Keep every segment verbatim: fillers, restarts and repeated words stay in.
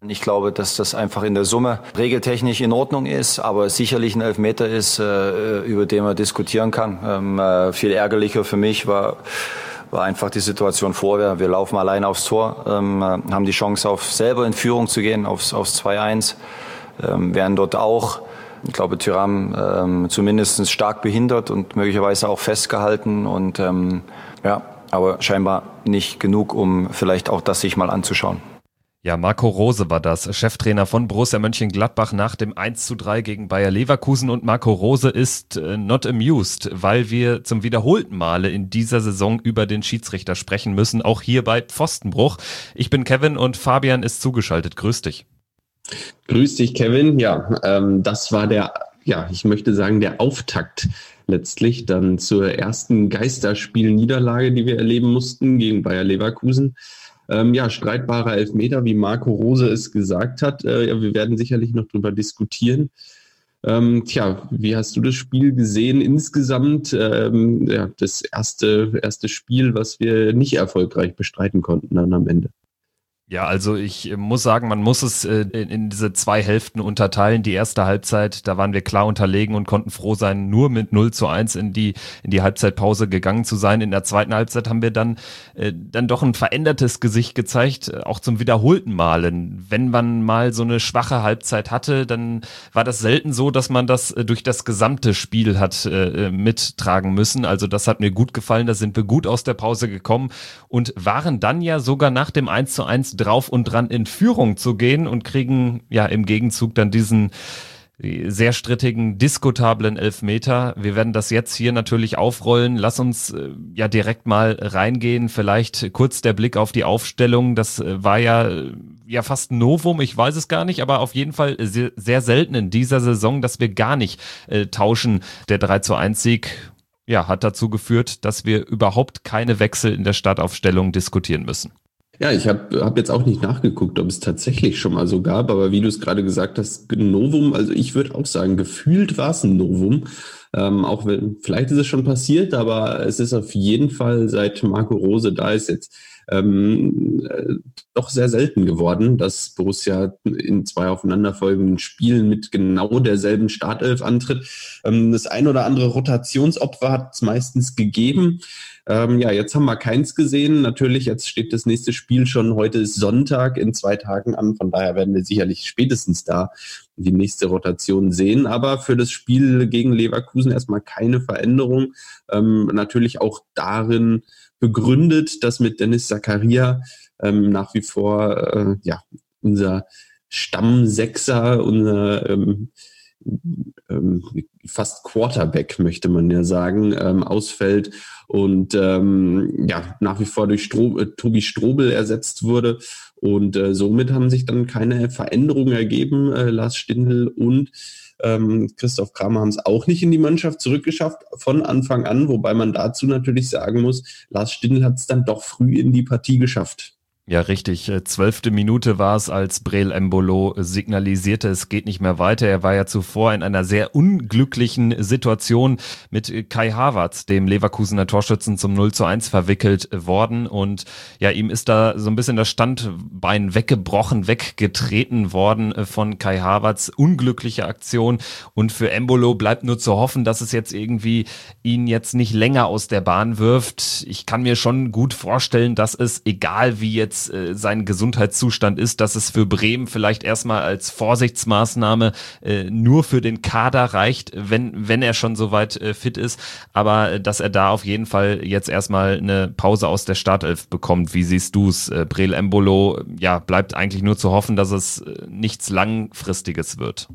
Ich glaube, dass das einfach in der Summe regeltechnisch in Ordnung ist, aber sicherlich ein Elfmeter ist, äh, über den man diskutieren kann. Ähm, äh, viel ärgerlicher für mich war, war einfach die Situation vorher. Wir laufen allein aufs Tor, ähm, haben die Chance, auf selber in Führung zu gehen, aufs, aufs zwei eins. Ähm, werden dort auch, ich glaube, Thuram ähm, zumindest stark behindert und möglicherweise auch festgehalten. Und ähm, ja, aber scheinbar nicht genug, um vielleicht auch das sich mal anzuschauen. Ja, Marco Rose war das, Cheftrainer von Borussia Mönchengladbach nach dem eins zu drei gegen Bayer Leverkusen, und Marco Rose ist äh, not amused, weil wir zum wiederholten Male in dieser Saison über den Schiedsrichter sprechen müssen, auch hier bei Pfostenbruch. Ich bin Kevin und Fabian ist zugeschaltet. Grüß dich. Grüß dich, Kevin. Ja, ähm, das war der, ja, ich möchte sagen, der Auftakt letztlich dann zur ersten Geisterspiel-Niederlage, die wir erleben mussten gegen Bayer Leverkusen. Ähm, ja, streitbarer Elfmeter, wie Marco Rose es gesagt hat. Äh, ja, wir werden sicherlich noch drüber diskutieren. Ähm, tja, wie hast du das Spiel gesehen insgesamt? Ähm, ja, das erste, erste Spiel, was wir nicht erfolgreich bestreiten konnten dann am Ende. Ja, also ich muss sagen, man muss es äh, in, in diese zwei Hälften unterteilen. Die erste Halbzeit, da waren wir klar unterlegen und konnten froh sein, nur mit null zu eins in die in die Halbzeitpause gegangen zu sein. In der zweiten Halbzeit haben wir dann äh, dann doch ein verändertes Gesicht gezeigt, äh, auch zum wiederholten Malen. Wenn man mal so eine schwache Halbzeit hatte, dann war das selten so, dass man das äh, durch das gesamte Spiel hat äh, mittragen müssen. Also das hat mir gut gefallen, da sind wir gut aus der Pause gekommen und waren dann ja sogar nach dem eins zu eins drauf und dran in Führung zu gehen und kriegen ja im Gegenzug dann diesen sehr strittigen, diskutablen Elfmeter. Wir werden das jetzt hier natürlich aufrollen. Lass uns äh, ja direkt mal reingehen. Vielleicht kurz der Blick auf die Aufstellung. Das äh, war ja ja fast ein Novum, ich weiß es gar nicht, aber auf jeden Fall sehr, sehr selten in dieser Saison, dass wir gar nicht äh, tauschen. Der drei zu eins Sieg ja, hat dazu geführt, dass wir überhaupt keine Wechsel in der Startaufstellung diskutieren müssen. Ja, ich habe hab jetzt auch nicht nachgeguckt, ob es tatsächlich schon mal so gab, aber wie du es gerade gesagt hast, ein Novum, also ich würde auch sagen, gefühlt war es ein Novum, ähm, auch wenn, vielleicht ist es schon passiert, aber es ist auf jeden Fall, seit Marco Rose da ist, jetzt ähm, äh, doch sehr selten geworden, dass Borussia in zwei aufeinanderfolgenden Spielen mit genau derselben Startelf antritt. Ähm, das ein oder andere Rotationsopfer hat es meistens gegeben. Ähm, ja, jetzt haben wir keins gesehen. Natürlich, jetzt steht das nächste Spiel schon. Heute ist Sonntag in zwei Tagen an. Von daher werden wir sicherlich spätestens da die nächste Rotation sehen. Aber für das Spiel gegen Leverkusen erstmal keine Veränderung. Ähm, natürlich auch darin begründet, dass mit Dennis Zakaria ähm, nach wie vor äh, ja unser Stammsechser, unser ähm, ähm, fast Quarterback, möchte man ja sagen, ähm, ausfällt und ähm, ja nach wie vor durch Stro- äh, Tobi Strobel ersetzt wurde. Und äh, somit haben sich dann keine Veränderungen ergeben. Äh, Lars Stindl und ähm, Christoph Kramer haben es auch nicht in die Mannschaft zurückgeschafft von Anfang an, wobei man dazu natürlich sagen muss, Lars Stindl hat es dann doch früh in die Partie geschafft. Ja, richtig. Zwölfte Minute war es, als Breel Embolo signalisierte, es geht nicht mehr weiter. Er war ja zuvor in einer sehr unglücklichen Situation mit Kai Havertz, dem Leverkusener Torschützen, zum null zu eins verwickelt worden. Und ja, ihm ist da so ein bisschen das Standbein weggebrochen, weggetreten worden von Kai Havertz. Unglückliche Aktion. Und für Embolo bleibt nur zu hoffen, dass es jetzt irgendwie ihn jetzt nicht länger aus der Bahn wirft. Ich kann mir schon gut vorstellen, dass es, egal wie jetzt sein Gesundheitszustand ist, dass es für Bremen vielleicht erstmal als Vorsichtsmaßnahme äh, nur für den Kader reicht, wenn wenn er schon soweit äh, fit ist, aber äh, dass er da auf jeden Fall jetzt erstmal eine Pause aus der Startelf bekommt. Wie siehst du es? Äh, Breel Embolo, ja, bleibt eigentlich nur zu hoffen, dass es äh, nichts Langfristiges wird.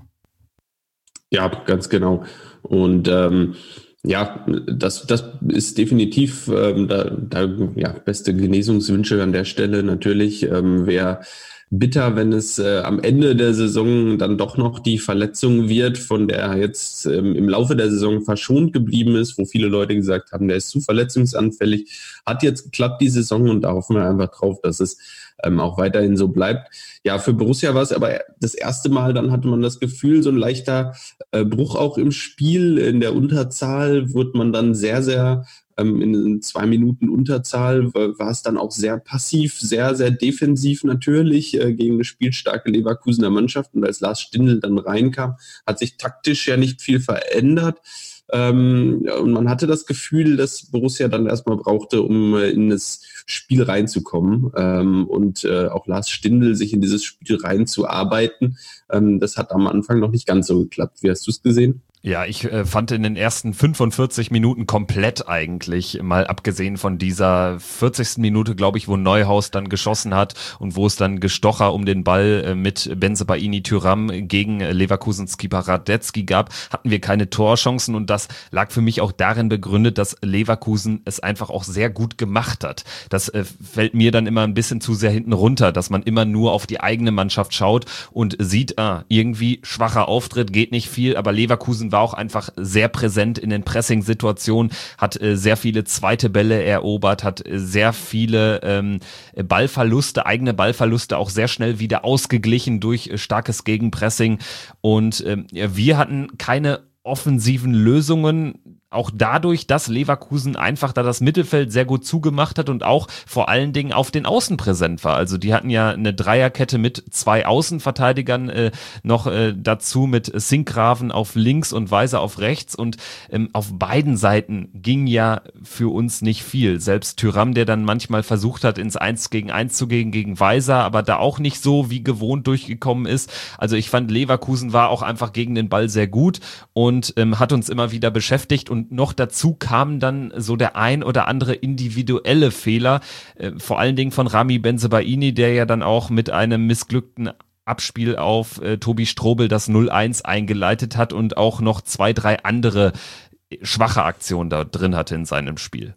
Ja, ganz genau. Und ähm Ja, das, das ist definitiv ähm, da, da, ja, beste Genesungswünsche an der Stelle natürlich. Ähm, Wäre bitter, wenn es äh, am Ende der Saison dann doch noch die Verletzung wird, von der er jetzt ähm, im Laufe der Saison verschont geblieben ist, wo viele Leute gesagt haben, der ist zu verletzungsanfällig. Hat jetzt geklappt die Saison und da hoffen wir einfach drauf, dass es ähm, auch weiterhin so bleibt. Ja, für Borussia war es aber das erste Mal, dann hatte man das Gefühl, so ein leichter äh, Bruch auch im Spiel. In der Unterzahl wird man dann sehr, sehr ähm, in zwei Minuten Unterzahl war, war es dann auch sehr passiv, sehr, sehr defensiv natürlich äh, gegen eine spielstarke Leverkusener Mannschaft. Und als Lars Stindl dann reinkam, hat sich taktisch ja nicht viel verändert. Ähm, und man hatte das Gefühl, dass Borussia dann erstmal brauchte, um äh, in das Spiel reinzukommen ähm, und äh, auch Lars Stindl sich in dieses Spiel reinzuarbeiten. Ähm, das hat am Anfang noch nicht ganz so geklappt. Wie hast du es gesehen? Ja, ich äh, fand in den ersten fünfundvierzig Minuten komplett eigentlich, mal abgesehen von dieser vierzigsten Minute, glaube ich, wo Neuhaus dann geschossen hat und wo es dann Gestocher um den Ball äh, mit Bensebaini Thuram gegen äh, Leverkusens Keeper Radetzky gab, hatten wir keine Torchancen und das lag für mich auch darin begründet, dass Leverkusen es einfach auch sehr gut gemacht hat. Das äh, fällt mir dann immer ein bisschen zu sehr hinten runter, dass man immer nur auf die eigene Mannschaft schaut und sieht, ah, irgendwie schwacher Auftritt, geht nicht viel, aber Leverkusen war auch einfach sehr präsent in den Pressing-Situationen, hat äh, sehr viele zweite Bälle erobert, hat äh, sehr viele ähm, Ballverluste, eigene Ballverluste auch sehr schnell wieder ausgeglichen durch äh, starkes Gegenpressing und ähm, ja, wir hatten keine offensiven Lösungen, auch dadurch, dass Leverkusen einfach da das Mittelfeld sehr gut zugemacht hat und auch vor allen Dingen auf den Außen präsent war. Also die hatten ja eine Dreierkette mit zwei Außenverteidigern äh, noch äh, dazu mit Sinkgraven auf links und Weiser auf rechts und ähm, auf beiden Seiten ging ja für uns nicht viel. Selbst Thuram, der dann manchmal versucht hat, ins Eins gegen Eins zu gehen gegen Weiser, aber da auch nicht so wie gewohnt durchgekommen ist. Also ich fand, Leverkusen war auch einfach gegen den Ball sehr gut und ähm, hat uns immer wieder beschäftigt und Und noch dazu kam dann so der ein oder andere individuelle Fehler, äh, vor allen Dingen von Rami Bensebaini, der ja dann auch mit einem missglückten Abspiel auf äh, Tobi Strobel das null eins eingeleitet hat und auch noch zwei, drei andere schwache Aktionen da drin hatte in seinem Spiel.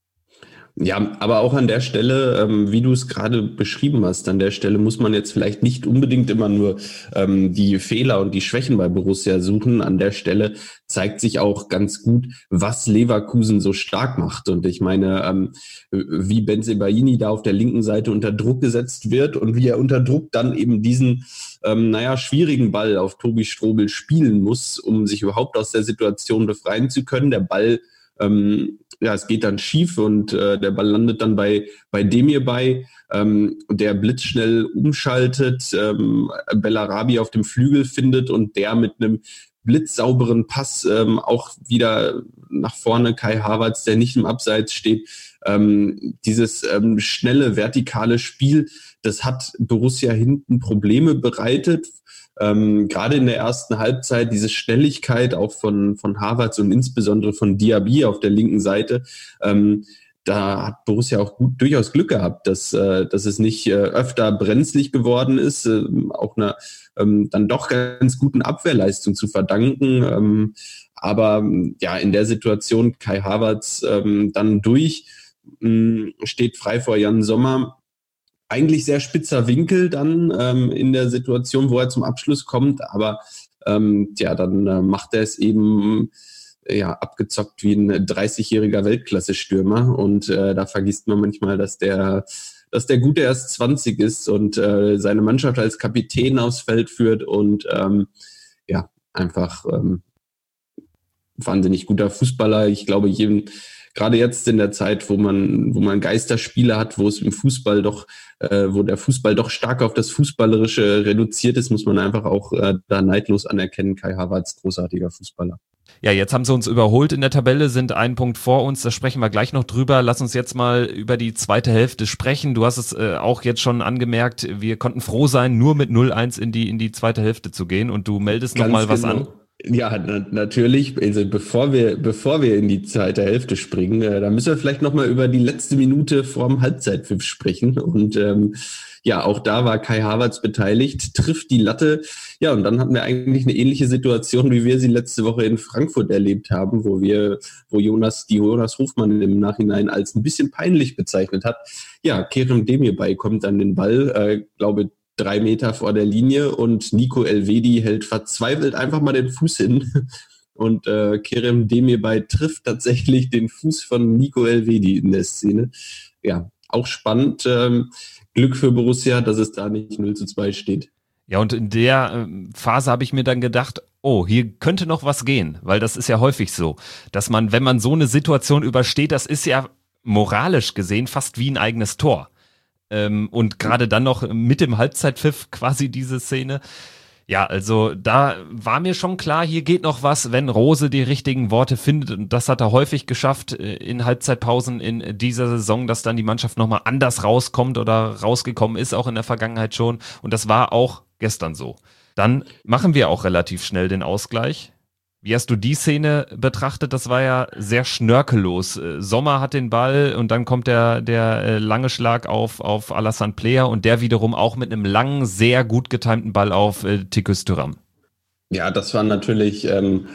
Ja, aber auch an der Stelle, ähm, wie du es gerade beschrieben hast, an der Stelle muss man jetzt vielleicht nicht unbedingt immer nur ähm, die Fehler und die Schwächen bei Borussia suchen. An der Stelle zeigt sich auch ganz gut, was Leverkusen so stark macht. Und ich meine, ähm, wie Bensebaini da auf der linken Seite unter Druck gesetzt wird und wie er unter Druck dann eben diesen, ähm, naja, schwierigen Ball auf Tobi Strobel spielen muss, um sich überhaupt aus der Situation befreien zu können. Der Ball Ähm, ja, es geht dann schief und äh, der Ball landet dann bei bei Demirbay, ähm, der blitzschnell umschaltet, ähm, Bellarabi auf dem Flügel findet und der mit einem blitzsauberen Pass ähm, auch wieder nach vorne, Kai Havertz, der nicht im Abseits steht. Ähm, dieses ähm, schnelle, vertikale Spiel, das hat Borussia hinten Probleme bereitet. Ähm, gerade in der ersten Halbzeit diese Schnelligkeit auch von von Havertz und insbesondere von Diaby auf der linken Seite, ähm, da hat Borussia auch gut durchaus Glück gehabt, dass äh, dass es nicht äh, öfter brenzlig geworden ist, äh, auch einer ähm, dann doch ganz guten Abwehrleistung zu verdanken. Ähm, aber ja, in der Situation Kai Havertz ähm, dann durch, mh, steht frei vor Jan Sommer. Eigentlich sehr spitzer Winkel dann ähm, in der Situation, wo er zum Abschluss kommt, aber ähm, ja, dann äh, macht er es eben ja abgezockt wie ein dreißigjähriger Weltklasse-Stürmer und äh, da vergisst man manchmal, dass der dass der Gute erst zwanzig ist und äh, seine Mannschaft als Kapitän aufs Feld führt und ähm, ja, einfach ähm, wahnsinnig guter Fußballer. Ich glaube, jedem gerade jetzt in der Zeit, wo man, wo man Geisterspiele hat, wo es im Fußball doch, äh, wo der Fußball doch stark auf das Fußballerische reduziert ist, muss man einfach auch äh, da neidlos anerkennen. Kai Havertz, großartiger Fußballer. Ja, jetzt haben sie uns überholt in der Tabelle, sind einen Punkt vor uns, da sprechen wir gleich noch drüber. Lass uns jetzt mal über die zweite Hälfte sprechen. Du hast es äh, auch jetzt schon angemerkt, wir konnten froh sein, nur mit null eins in die, in die zweite Hälfte zu gehen und du meldest noch mal was genau. an. Ja, na, natürlich. Also bevor wir, bevor wir in die zweite Hälfte springen, äh, da müssen wir vielleicht nochmal über die letzte Minute vorm Halbzeitpfiff sprechen. Und ähm, ja, auch da war Kai Havertz beteiligt, trifft die Latte. Ja, und dann hatten wir eigentlich eine ähnliche Situation, wie wir sie letzte Woche in Frankfurt erlebt haben, wo wir, wo Jonas, die Jonas Hofmann im Nachhinein als ein bisschen peinlich bezeichnet hat. Ja, Kerem Demirbay kommt an den Ball, äh, glaube drei Meter vor der Linie und Nico Elvedi hält verzweifelt einfach mal den Fuß hin und äh, Kerem Demirbay trifft tatsächlich den Fuß von Nico Elvedi in der Szene. Ja, auch spannend. Ähm, Glück für Borussia, dass es da nicht null zu zwei steht. Ja, und in der äh, Phase habe ich mir dann gedacht, oh, hier könnte noch was gehen, weil das ist ja häufig so, dass man, wenn man so eine Situation übersteht, das ist ja moralisch gesehen fast wie ein eigenes Tor. Ähm, und gerade dann noch mit dem Halbzeitpfiff quasi diese Szene. Ja, also da war mir schon klar, hier geht noch was, wenn Rose die richtigen Worte findet. Und das hat er häufig geschafft in Halbzeitpausen in dieser Saison, dass dann die Mannschaft nochmal anders rauskommt oder rausgekommen ist, auch in der Vergangenheit schon. Und das war auch gestern so. Dann machen wir auch relativ schnell den Ausgleich. Wie hast du die Szene betrachtet? Das war ja sehr schnörkellos. Sommer hat den Ball und dann kommt der, der lange Schlag auf, auf Alassane Player und der wiederum auch mit einem langen, sehr gut getimten Ball auf äh, Tikus Thuram. Ja, das waren natürlich ähm,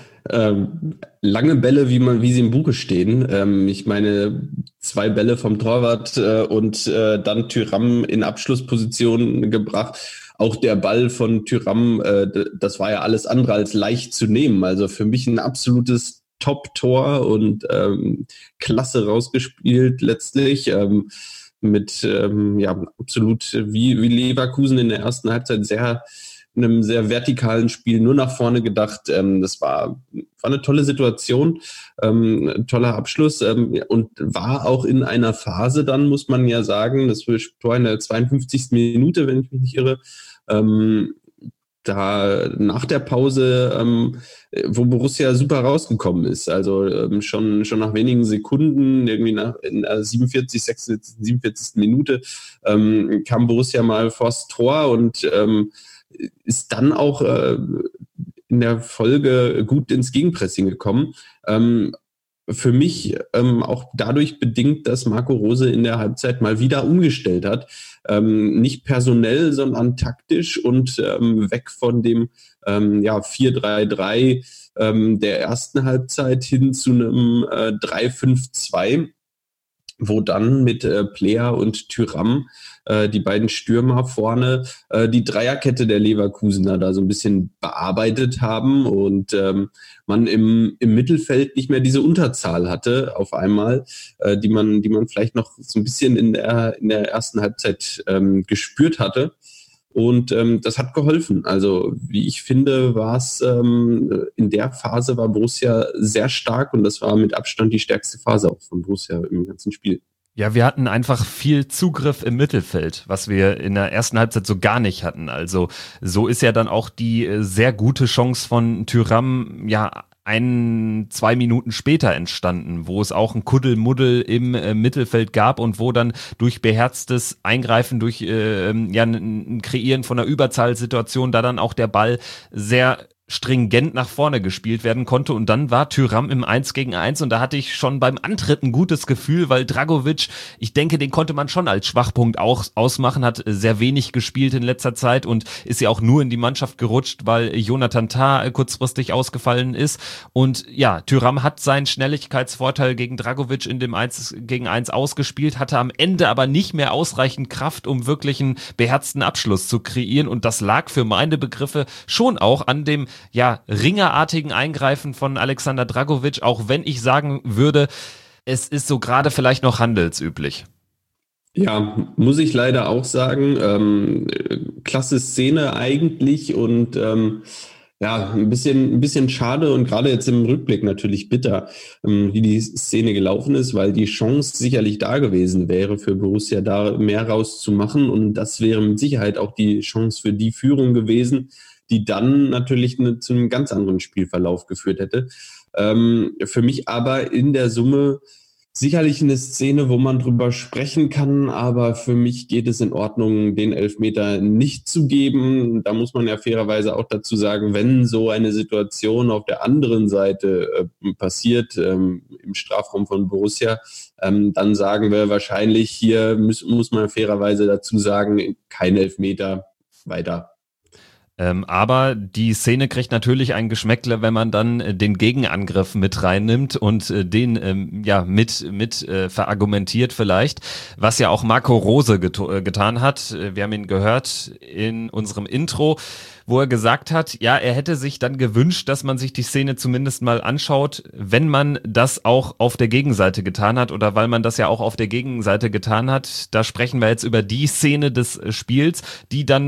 ähm, lange Bälle, wie man, wie sie im Buche stehen. Ähm, ich meine, zwei Bälle vom Torwart äh, und äh, dann Thuram in Abschlussposition gebracht. Auch der Ball von Thuram, äh, das war ja alles andere als leicht zu nehmen. Also für mich ein absolutes Top-Tor und ähm, klasse rausgespielt letztlich. Ähm, mit ähm, ja absolut wie, wie Leverkusen in der ersten Halbzeit sehr in einem sehr vertikalen Spiel nur nach vorne gedacht. Ähm, das war, war eine tolle Situation, ähm, ein toller Abschluss ähm, und war auch in einer Phase dann, muss man ja sagen, das war in der zweiundfünfzigsten Minute, wenn ich mich nicht irre, ähm, da nach der Pause, ähm, wo Borussia super rausgekommen ist, also ähm, schon schon nach wenigen Sekunden, irgendwie nach in der siebenundvierzigsten, sechsundsiebzigsten, siebenundvierzigsten Minute ähm, kam Borussia mal vors Tor und ähm, ist dann auch äh, in der Folge gut ins Gegenpressing gekommen. Ähm, für mich ähm, auch dadurch bedingt, dass Marco Rose in der Halbzeit mal wieder umgestellt hat. Ähm, nicht personell, sondern taktisch und ähm, weg von dem ähm, ja, vier drei drei ähm, der ersten Halbzeit hin zu einem äh, drei fünf zwei, wo dann mit äh, Player und Thuram äh, die beiden Stürmer vorne äh, die Dreierkette der Leverkusener da so ein bisschen bearbeitet haben und ähm, man im, im Mittelfeld nicht mehr diese Unterzahl hatte auf einmal, äh, die man die man vielleicht noch so ein bisschen in der in der ersten Halbzeit ähm, gespürt hatte. Und ähm, das hat geholfen. Also wie ich finde, war es ähm, in der Phase war Borussia sehr stark und das war mit Abstand die stärkste Phase auch von Borussia im ganzen Spiel. Ja, wir hatten einfach viel Zugriff im Mittelfeld, was wir in der ersten Halbzeit so gar nicht hatten. Also so ist ja dann auch die äh, sehr gute Chance von Thuram ja ein, zwei Minuten später entstanden, wo es auch ein Kuddelmuddel im äh, Mittelfeld gab und wo dann durch beherztes Eingreifen, durch äh, ja, ein Kreieren von einer Überzahlsituation da dann auch der Ball sehr stringent nach vorne gespielt werden konnte und dann war Thuram im eins gegen eins und da hatte ich schon beim Antritt ein gutes Gefühl, weil Dragovic, ich denke, den konnte man schon als Schwachpunkt auch ausmachen, hat sehr wenig gespielt in letzter Zeit und ist ja auch nur in die Mannschaft gerutscht, weil Jonathan Tah kurzfristig ausgefallen ist und ja, Thuram hat seinen Schnelligkeitsvorteil gegen Dragovic in dem eins gegen eins ausgespielt, hatte am Ende aber nicht mehr ausreichend Kraft, um wirklich einen beherzten Abschluss zu kreieren und das lag für meine Begriffe schon auch an dem ja, ringerartigen Eingreifen von Alexander Dragovic, auch wenn ich sagen würde, es ist so gerade vielleicht noch handelsüblich. Ja, muss ich leider auch sagen. Ähm, klasse Szene eigentlich und ähm, ja, ein bisschen, ein bisschen schade und gerade jetzt im Rückblick natürlich bitter, ähm, wie die Szene gelaufen ist, weil die Chance sicherlich da gewesen wäre für Borussia, da mehr rauszumachen und das wäre mit Sicherheit auch die Chance für die Führung gewesen, die dann natürlich eine, zu einem ganz anderen Spielverlauf geführt hätte. Ähm, für mich aber in der Summe sicherlich eine Szene, wo man drüber sprechen kann, aber für mich geht es in Ordnung, den Elfmeter nicht zu geben. Da muss man ja fairerweise auch dazu sagen, wenn so eine Situation auf der anderen Seite äh, passiert, ähm, im Strafraum von Borussia, ähm, dann sagen wir wahrscheinlich, hier muss, muss man fairerweise dazu sagen, kein Elfmeter, weiter. Ähm, aber die Szene kriegt natürlich ein Geschmäckle, wenn man dann äh, den Gegenangriff mit reinnimmt und äh, den ähm, ja mit mit äh, verargumentiert vielleicht, was ja auch Marco Rose geto- äh, getan hat. Wir haben ihn gehört in unserem Intro, wo er gesagt hat, ja, er hätte sich dann gewünscht, dass man sich die Szene zumindest mal anschaut, wenn man das auch auf der Gegenseite getan hat oder weil man das ja auch auf der Gegenseite getan hat. Da sprechen wir jetzt über die Szene des Spiels, die dann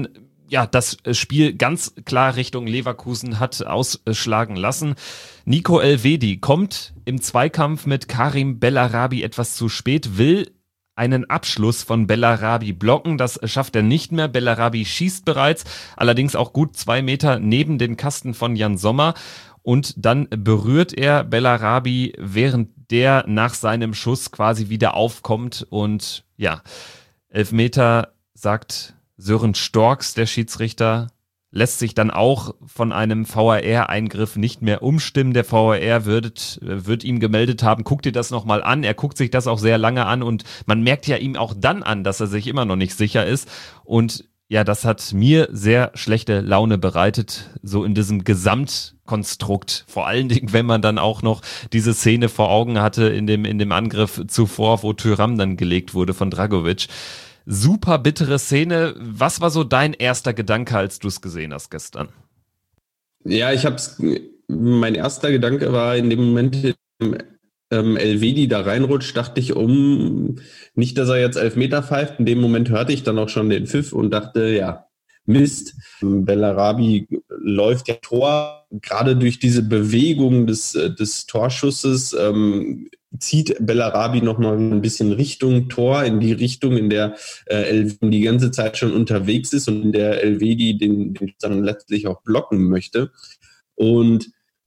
ja, das Spiel ganz klar Richtung Leverkusen hat ausschlagen lassen. Nico Elvedi kommt im Zweikampf mit Karim Bellarabi etwas zu spät, will einen Abschluss von Bellarabi blocken. Das schafft er nicht mehr. Bellarabi schießt bereits, allerdings auch gut zwei Meter neben den Kasten von Jan Sommer. Und dann berührt er Bellarabi, während der nach seinem Schuss quasi wieder aufkommt. Und ja, Elfmeter, sagt Sören Storks, der Schiedsrichter, lässt sich dann auch von einem V A R-Eingriff nicht mehr umstimmen. Der V A R wird, wird ihm gemeldet haben, guck dir das nochmal an. Er guckt sich das auch sehr lange an und man merkt ja ihm auch dann an, dass er sich immer noch nicht sicher ist. Und ja, das hat mir sehr schlechte Laune bereitet, so in diesem Gesamtkonstrukt. Vor allen Dingen, wenn man dann auch noch diese Szene vor Augen hatte in dem, in dem Angriff zuvor, wo Thuram dann gelegt wurde von Dragovic. Super bittere Szene. Was war so dein erster Gedanke, als du es gesehen hast gestern? Ja, ich hab's, mein erster Gedanke war in dem Moment, ähm, Elvedi da reinrutscht, dachte ich, um nicht, dass er jetzt Elfmeter pfeift. In dem Moment hörte ich dann auch schon den Pfiff und dachte, ja, Mist. Bellarabi läuft ja Tor, gerade durch diese Bewegung des, des Torschusses ähm, zieht Bellarabi nochmal ein bisschen Richtung Tor, in die Richtung, in der äh, Elvedi die ganze Zeit schon unterwegs ist und in der Elvedi den, den dann letztlich auch blocken möchte. Und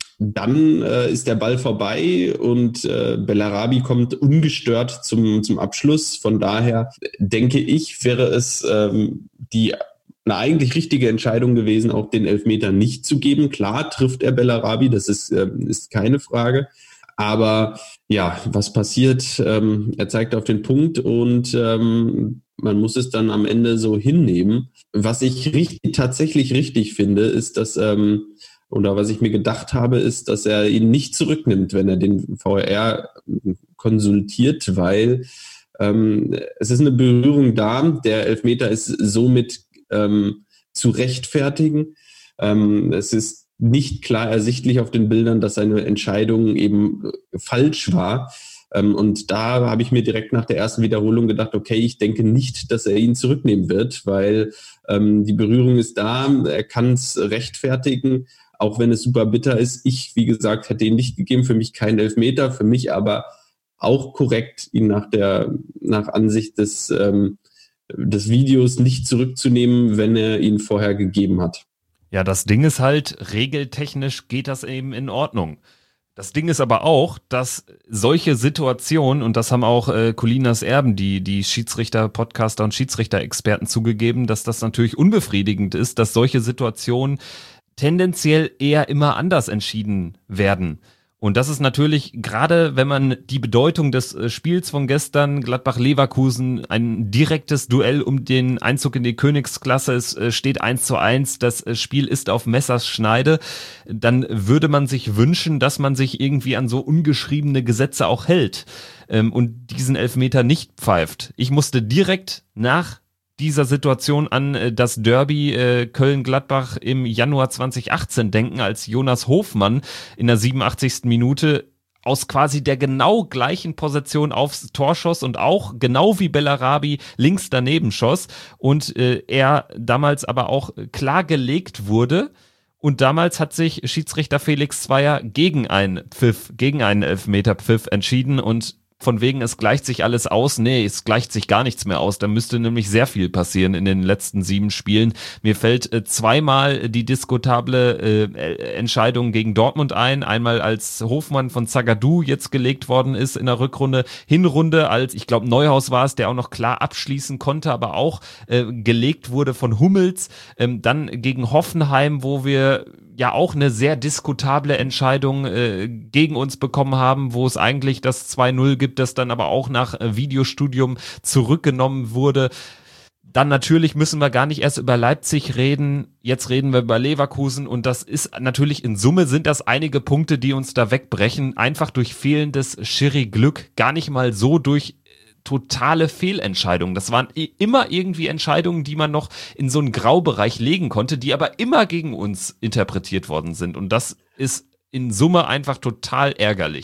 dann äh, ist der Ball vorbei und äh, Bellarabi kommt ungestört zum, zum Abschluss. Von daher denke ich, wäre es ähm, die eine eigentlich richtige Entscheidung gewesen, auch den Elfmeter nicht zu geben. Klar trifft er Bellarabi, das ist, äh, ist keine Frage. Aber ja, was passiert? Ähm, er zeigt auf den Punkt und ähm, man muss es dann am Ende so hinnehmen. Was ich richtig, tatsächlich richtig finde, ist, dass, ähm, oder was ich mir gedacht habe, ist, dass er ihn nicht zurücknimmt, wenn er den V A R konsultiert, weil ähm, es ist eine Berührung da. Der Elfmeter ist somit ähm, zu rechtfertigen. Ähm, es ist nicht klar ersichtlich auf den Bildern, dass seine Entscheidung eben falsch war. Ähm, und da habe ich mir direkt nach der ersten Wiederholung gedacht, okay, ich denke nicht, dass er ihn zurücknehmen wird, weil ähm, die Berührung ist da, er kann es rechtfertigen, auch wenn es super bitter ist. Ich, wie gesagt, hätte ihn nicht gegeben, für mich kein Elfmeter, für mich aber auch korrekt, ihn nach der nach Ansicht des, ähm, des Videos nicht zurückzunehmen, wenn er ihn vorher gegeben hat. Ja, das Ding ist halt, regeltechnisch geht das eben in Ordnung. Das Ding ist aber auch, dass solche Situationen, und das haben auch äh, Colinas Erben, die, die Schiedsrichter, Podcaster und Schiedsrichter-Experten zugegeben, dass das natürlich unbefriedigend ist, dass solche Situationen tendenziell eher immer anders entschieden werden. Und das ist natürlich, gerade wenn man die Bedeutung des Spiels von gestern, Gladbach-Leverkusen, ein direktes Duell um den Einzug in die Königsklasse, es steht eins zu eins, das Spiel ist auf Messerschneide, dann würde man sich wünschen, dass man sich irgendwie an so ungeschriebene Gesetze auch hält ähm, und diesen Elfmeter nicht pfeift. Ich musste direkt nach dieser Situation an äh, das Derby äh, Köln-Gladbach im Januar zwanzig achtzehn denken, als Jonas Hofmann in der siebenundachtzigsten Minute aus quasi der genau gleichen Position aufs Tor schoss und auch genau wie Bellarabi links daneben schoss und äh, er damals aber auch klar gelegt wurde. Und damals hat sich Schiedsrichter Felix Zweier gegen einen Pfiff, gegen einen Elfmeter-Pfiff entschieden und von wegen, es gleicht sich alles aus. Nee, es gleicht sich gar nichts mehr aus. Da müsste nämlich sehr viel passieren in den letzten sieben Spielen. Mir fällt äh, zweimal die diskutable äh, Entscheidung gegen Dortmund ein. Einmal als Hofmann von Zagadou jetzt gelegt worden ist in der Rückrunde. Hinrunde als, ich glaube, Neuhaus war es, der auch noch klar abschließen konnte, aber auch äh, gelegt wurde von Hummels. Ähm, dann gegen Hoffenheim, wo wir ja auch eine sehr diskutable Entscheidung äh, gegen uns bekommen haben, wo es eigentlich das zwei null gibt, das dann aber auch nach äh, Videostudium zurückgenommen wurde. Dann natürlich müssen wir gar nicht erst über Leipzig reden, jetzt reden wir über Leverkusen und das ist natürlich in Summe sind das einige Punkte, die uns da wegbrechen, einfach durch fehlendes Schiri-Glück, gar nicht mal so durch totale Fehlentscheidungen. Das waren immer irgendwie Entscheidungen, die man noch in so einen Graubereich legen konnte, die aber immer gegen uns interpretiert worden sind. Und das ist in Summe einfach total ärgerlich.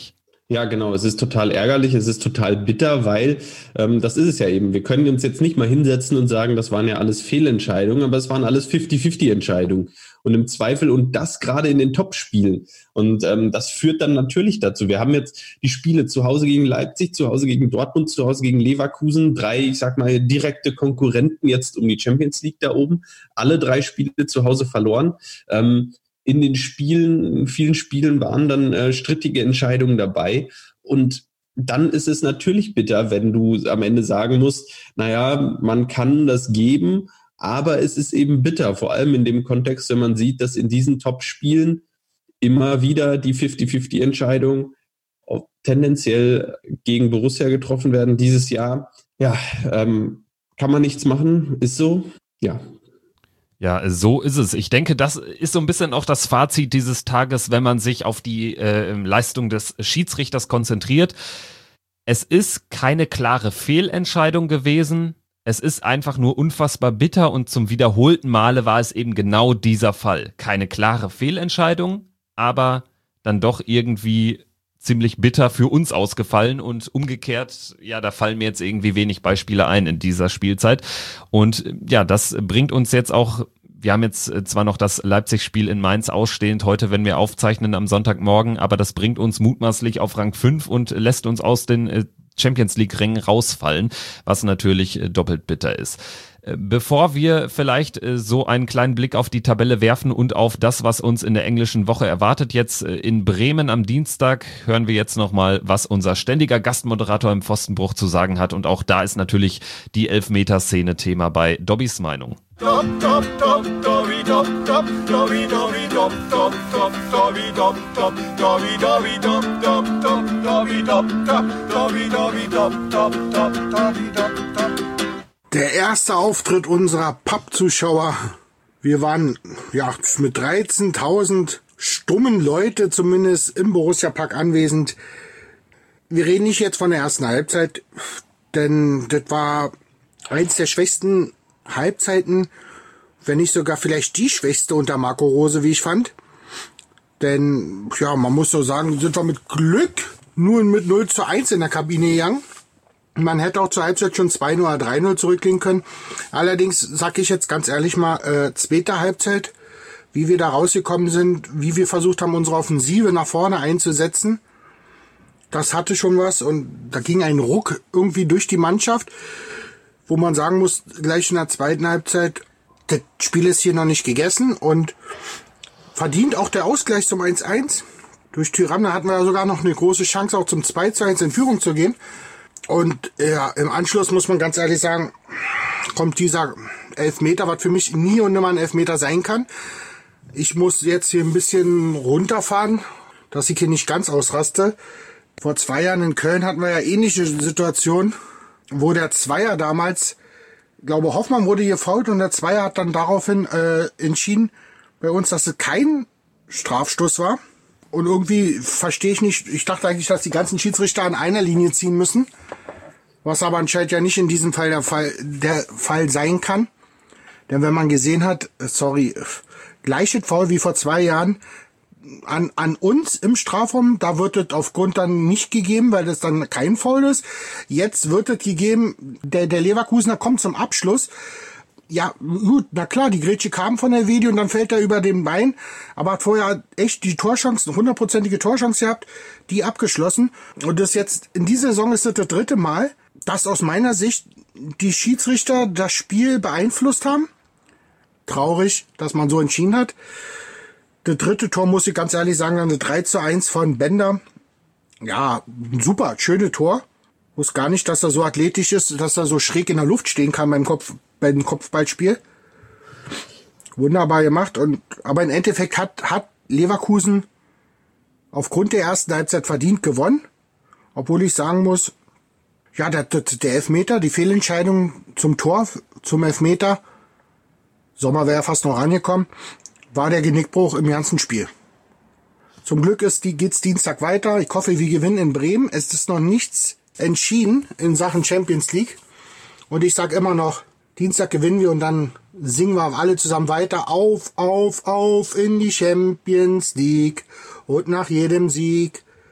Ja, genau. Es ist total ärgerlich, es ist total bitter, weil ähm, das ist es ja eben. Wir können uns jetzt nicht mal hinsetzen und sagen, das waren ja alles Fehlentscheidungen, aber es waren alles fünfzig fünfzig Entscheidungen. Und im Zweifel, und das gerade in den Top-Spielen. Und ähm, das führt dann natürlich dazu. Wir haben jetzt die Spiele zu Hause gegen Leipzig, zu Hause gegen Dortmund, zu Hause gegen Leverkusen. Drei, ich sag mal, direkte Konkurrenten jetzt um die Champions League da oben. Alle drei Spiele zu Hause verloren. Ähm, In den Spielen, in vielen Spielen waren dann äh, strittige Entscheidungen dabei. Und dann ist es natürlich bitter, wenn du am Ende sagen musst, naja, man kann das geben, aber es ist eben bitter, vor allem in dem Kontext, wenn man sieht, dass in diesen Top-Spielen immer wieder die fünfzig fünfzig Entscheidungen tendenziell gegen Borussia getroffen werden dieses Jahr. Ja, ähm, kann man nichts machen, ist so, ja. Ja, so ist es. Ich denke, das ist so ein bisschen auch das Fazit dieses Tages, wenn man sich auf die äh, Leistung des Schiedsrichters konzentriert. Es ist keine klare Fehlentscheidung gewesen. Es ist einfach nur unfassbar bitter und zum wiederholten Male war es eben genau dieser Fall. Keine klare Fehlentscheidung, aber dann doch irgendwie ziemlich bitter für uns ausgefallen und umgekehrt, ja, da fallen mir jetzt irgendwie wenig Beispiele ein in dieser Spielzeit und ja, das bringt uns jetzt auch, wir haben jetzt zwar noch das Leipzig-Spiel in Mainz ausstehend heute, wenn wir aufzeichnen am Sonntagmorgen, aber das bringt uns mutmaßlich auf Rang fünf und lässt uns aus den Champions League-Rängen rausfallen, was natürlich doppelt bitter ist. Bevor wir vielleicht so einen kleinen Blick auf die Tabelle werfen und auf das, was uns in der englischen Woche erwartet, jetzt in Bremen am Dienstag, hören wir jetzt nochmal, was unser ständiger Gastmoderator im Pfostenbruch zu sagen hat. Und auch da ist natürlich die Elfmeterszene Thema bei Dobbys Meinung. Der erste Auftritt unserer Pappzuschauer. Wir waren ja mit dreizehntausend stummen Leute zumindest im Borussia-Park anwesend. Wir reden nicht jetzt von der ersten Halbzeit, denn das war eins der schwächsten Halbzeiten, wenn nicht sogar vielleicht die schwächste unter Marco Rose, wie ich fand. Denn, ja, man muss so sagen, sind wir mit Glück nur mit null zu eins in der Kabine gegangen. Man hätte auch zur Halbzeit schon zwei null oder drei null zurücklegen können. Allerdings sage ich jetzt ganz ehrlich mal, äh, zweite Halbzeit, wie wir da rausgekommen sind, wie wir versucht haben, unsere Offensive nach vorne einzusetzen, das hatte schon was und da ging ein Ruck irgendwie durch die Mannschaft, wo man sagen muss, gleich in der zweiten Halbzeit, das Spiel ist hier noch nicht gegessen und verdient auch der Ausgleich zum eins eins. Durch Thuram, da hatten wir ja sogar noch eine große Chance, auch zum zwei zu eins in Führung zu gehen. Und ja, im Anschluss muss man ganz ehrlich sagen, kommt dieser Elfmeter, was für mich nie und nimmer ein Elfmeter sein kann. Ich muss jetzt hier ein bisschen runterfahren, dass ich hier nicht ganz ausraste. Vor zwei Jahren in Köln hatten wir ja ähnliche Situation, wo der Zweier damals, ich glaube Hoffmann wurde gefoult und der Zweier hat dann daraufhin äh, entschieden bei uns, dass es kein Strafstoß war. Und irgendwie verstehe ich nicht, ich dachte eigentlich, dass die ganzen Schiedsrichter an einer Linie ziehen müssen, was aber anscheinend ja nicht in diesem Fall der Fall, der Fall sein kann. Denn wenn man gesehen hat, sorry, gleiches Foul wie vor zwei Jahren an, an uns im Strafraum, da wird es aufgrund dann nicht gegeben, weil das dann kein Foul ist. Jetzt wird es gegeben, der, der Leverkusener kommt zum Abschluss. Ja, gut, na klar, die Grätsche kam von der Vedi und dann fällt er über den Bein, aber hat vorher echt die Torchance, hundertprozentige Torchance gehabt, die abgeschlossen. Und das jetzt, in dieser Saison ist das das dritte Mal, dass aus meiner Sicht die Schiedsrichter das Spiel beeinflusst haben. Traurig, dass man so entschieden hat. Das dritte Tor, muss ich ganz ehrlich sagen, dann eine drei zu eins von Bender. Ja, super, schöne Tor. Wusste gar nicht, dass er so athletisch ist, dass er so schräg in der Luft stehen kann beim Kopf, beim Kopfballspiel. Wunderbar gemacht. Und aber im Endeffekt hat, hat Leverkusen aufgrund der ersten Halbzeit verdient gewonnen. Obwohl ich sagen muss, ja, der, der Elfmeter, die Fehlentscheidung zum Tor, zum Elfmeter, Sommer wäre fast noch rangekommen, war der Genickbruch im ganzen Spiel. Zum Glück ist die, geht's Dienstag weiter. Ich hoffe, wir gewinnen in Bremen. Es ist noch nichts entschieden in Sachen Champions League. Und ich sag immer noch, Dienstag gewinnen wir und dann singen wir alle zusammen weiter. Auf, auf, auf in die Champions League. Und nach jedem Sieg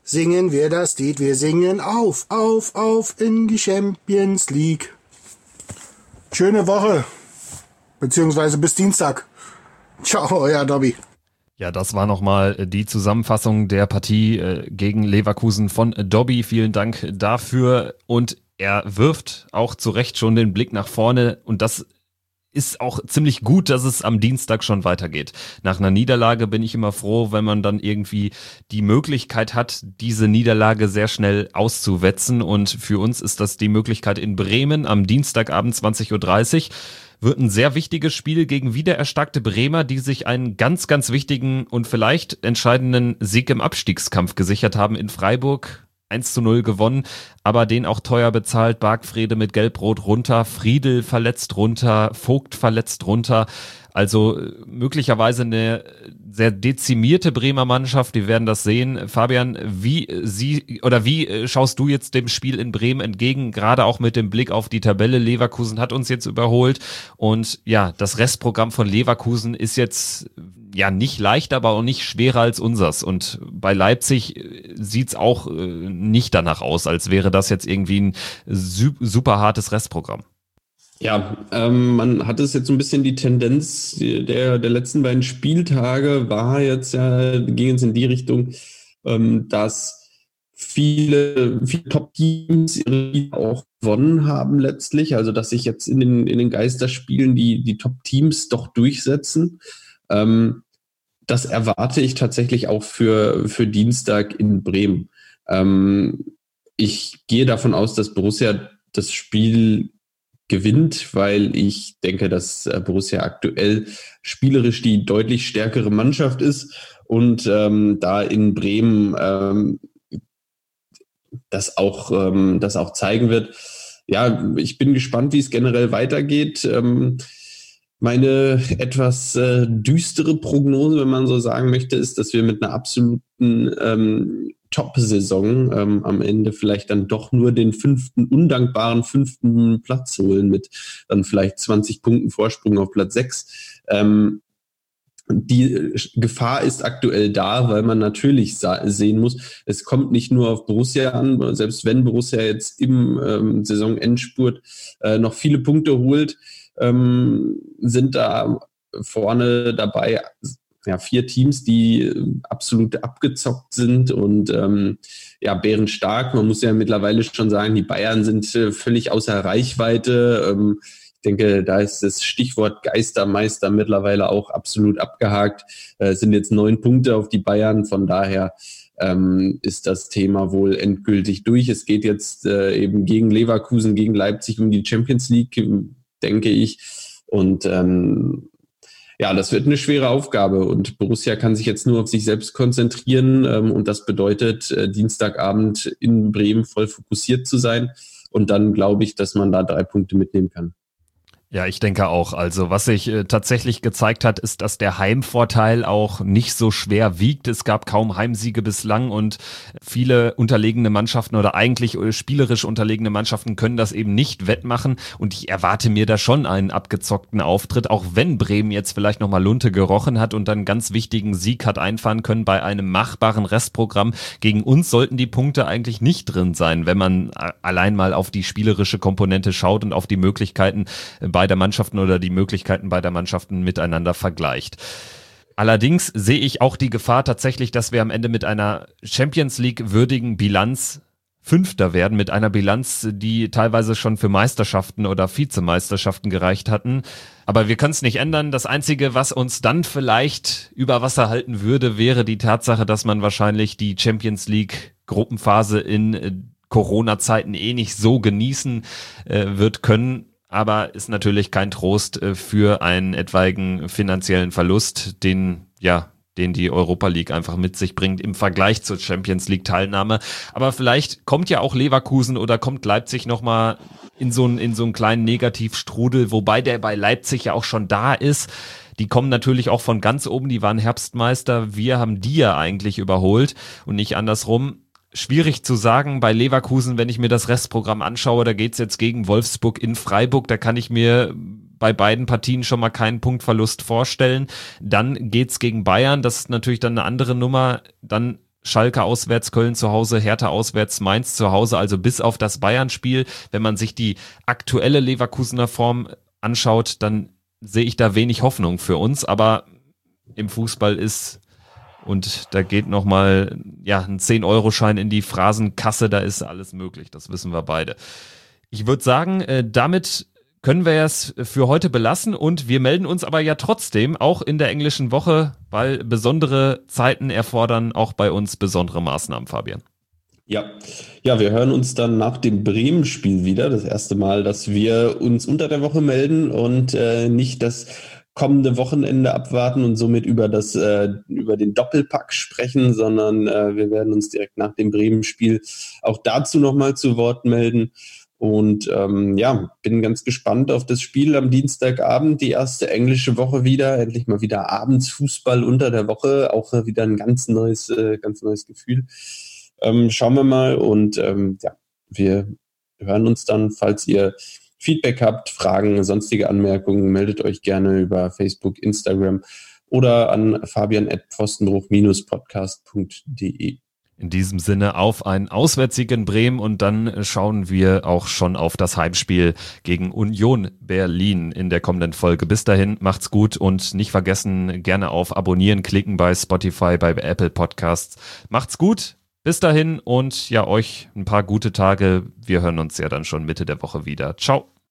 singen wir das Lied. Wir singen auf, auf, auf in die Champions League. Schöne Woche, beziehungsweise bis Dienstag. Ciao, euer Dobby. Ja, das war nochmal die Zusammenfassung der Partie äh, gegen Leverkusen von Dobby. Vielen Dank dafür. Und er wirft auch zu Recht schon den Blick nach vorne. Und das ist auch ziemlich gut, dass es am Dienstag schon weitergeht. Nach einer Niederlage bin ich immer froh, wenn man dann irgendwie die Möglichkeit hat, diese Niederlage sehr schnell auszuwetzen. Und für uns ist das die Möglichkeit in Bremen am Dienstagabend zwanzig Uhr dreißig. Wird ein sehr wichtiges Spiel gegen wiedererstarkte Bremer, die sich einen ganz, ganz wichtigen und vielleicht entscheidenden Sieg im Abstiegskampf gesichert haben in Freiburg. eins zu null gewonnen, aber den auch teuer bezahlt. Bargfrede mit Gelb-Rot runter, Friedel verletzt runter, Vogt verletzt runter. Also möglicherweise eine sehr dezimierte Bremer Mannschaft, die werden das sehen. Fabian, wie sie oder wie schaust du jetzt dem Spiel in Bremen entgegen, gerade auch mit dem Blick auf die Tabelle? Leverkusen hat uns jetzt überholt und ja, das Restprogramm von Leverkusen ist jetzt ja nicht leichter, aber auch nicht schwerer als unsers. Und bei Leipzig sieht's auch nicht danach aus, als wäre das jetzt irgendwie ein super hartes Restprogramm. Ja, ähm, man hat es jetzt so ein bisschen die Tendenz der, der letzten beiden Spieltage war jetzt ja, ging es in die Richtung, ähm, dass viele, viele Top-Teams ihre Liga auch gewonnen haben letztlich, also dass sich jetzt in den, in den Geisterspielen die, die Top-Teams doch durchsetzen. Ähm, das erwarte ich tatsächlich auch für, für Dienstag in Bremen. Ähm, ich gehe davon aus, dass Borussia das Spiel gewinnt, weil ich denke, dass Borussia aktuell spielerisch die deutlich stärkere Mannschaft ist und ähm, da in Bremen ähm, das auch ähm, das auch zeigen wird. Ja, ich bin gespannt, wie es generell weitergeht. Ähm, meine etwas äh, düstere Prognose, wenn man so sagen möchte, ist, dass wir mit einer absoluten ähm, Top-Saison ähm, am Ende vielleicht dann doch nur den fünften, undankbaren fünften Platz holen mit dann vielleicht zwanzig Punkten Vorsprung auf Platz sechs. Ähm, die Gefahr ist aktuell da, weil man natürlich sa- sehen muss, es kommt nicht nur auf Borussia an, selbst wenn Borussia jetzt im ähm, Saisonendspurt äh, noch viele Punkte holt, ähm, sind da vorne dabei ja, vier Teams, die absolut abgezockt sind und ähm, ja, bärenstark. Man muss ja mittlerweile schon sagen, die Bayern sind äh, völlig außer Reichweite. Ähm, ich denke, da ist das Stichwort Geistermeister mittlerweile auch absolut abgehakt. Äh, es sind jetzt neun Punkte auf die Bayern, von daher ähm, ist das Thema wohl endgültig durch. Es geht jetzt äh, eben gegen Leverkusen, gegen Leipzig um die Champions League, denke ich. Und ähm, ja, das wird eine schwere Aufgabe und Borussia kann sich jetzt nur auf sich selbst konzentrieren ähm, und das bedeutet, äh, Dienstagabend in Bremen voll fokussiert zu sein und dann glaube ich, dass man da drei Punkte mitnehmen kann. Ja, ich denke auch. Also was sich äh, tatsächlich gezeigt hat, ist, dass der Heimvorteil auch nicht so schwer wiegt. Es gab kaum Heimsiege bislang und viele unterlegene Mannschaften oder eigentlich spielerisch unterlegene Mannschaften können das eben nicht wettmachen. Und ich erwarte mir da schon einen abgezockten Auftritt, auch wenn Bremen jetzt vielleicht nochmal Lunte gerochen hat und dann einen ganz wichtigen Sieg hat einfahren können bei einem machbaren Restprogramm. Gegen uns sollten die Punkte eigentlich nicht drin sein, wenn man allein mal auf die spielerische Komponente schaut und auf die Möglichkeiten bei beider Mannschaften oder die Möglichkeiten beider Mannschaften miteinander vergleicht. Allerdings sehe ich auch die Gefahr tatsächlich, dass wir am Ende mit einer Champions League würdigen Bilanz Fünfter werden, mit einer Bilanz, die teilweise schon für Meisterschaften oder Vizemeisterschaften gereicht hatten. Aber wir können es nicht ändern. Das Einzige, was uns dann vielleicht über Wasser halten würde, wäre die Tatsache, dass man wahrscheinlich die Champions League Gruppenphase in Corona-Zeiten eh nicht so genießen äh, wird können. Aber ist natürlich kein Trost äh, für einen etwaigen finanziellen Verlust, den, ja, den die Europa League einfach mit sich bringt im Vergleich zur Champions League Teilnahme. Aber vielleicht kommt ja auch Leverkusen oder kommt Leipzig nochmal in so einen, in so einen kleinen Negativstrudel, wobei der bei Leipzig ja auch schon da ist. Die kommen natürlich auch von ganz oben, die waren Herbstmeister. Wir haben die ja eigentlich überholt und nicht andersrum. Schwierig zu sagen, bei Leverkusen, wenn ich mir das Restprogramm anschaue, da geht's jetzt gegen Wolfsburg in Freiburg, da kann ich mir bei beiden Partien schon mal keinen Punktverlust vorstellen. Dann geht's gegen Bayern, das ist natürlich dann eine andere Nummer. Dann Schalke auswärts, Köln zu Hause, Hertha auswärts, Mainz zu Hause, also bis auf das Bayern-Spiel. Wenn man sich die aktuelle Leverkusener Form anschaut, dann sehe ich da wenig Hoffnung für uns, aber im Fußball ist, und da geht nochmal ja, ein zehn-Euro-Schein in die Phrasenkasse, da ist alles möglich, das wissen wir beide. Ich würde sagen, äh, damit können wir es für heute belassen und wir melden uns aber ja trotzdem auch in der englischen Woche, weil besondere Zeiten erfordern auch bei uns besondere Maßnahmen, Fabian. Ja, ja, wir hören uns dann nach dem Bremen-Spiel wieder. Das erste Mal, dass wir uns unter der Woche melden und äh, nicht das kommende Wochenende abwarten und somit über das äh, über den Doppelpack sprechen, sondern äh, wir werden uns direkt nach dem Bremen-Spiel auch dazu nochmal zu Wort melden. Und ähm, ja, bin ganz gespannt auf das Spiel am Dienstagabend, die erste englische Woche wieder, endlich mal wieder abends Fußball unter der Woche, auch wieder ein ganz neues, äh, ganz neues Gefühl. Ähm, schauen wir mal und ähm, ja, wir hören uns dann, falls ihr Feedback habt, Fragen, sonstige Anmerkungen, meldet euch gerne über Facebook, Instagram oder an fabian at pfostenbruch podcast punkt de. In diesem Sinne auf einen Auswärtssieg in Bremen und dann schauen wir auch schon auf das Heimspiel gegen Union Berlin in der kommenden Folge. Bis dahin, macht's gut und nicht vergessen, gerne auf Abonnieren klicken bei Spotify, bei Apple Podcasts. Macht's gut, bis dahin und ja, euch ein paar gute Tage. Wir hören uns ja dann schon Mitte der Woche wieder. Ciao.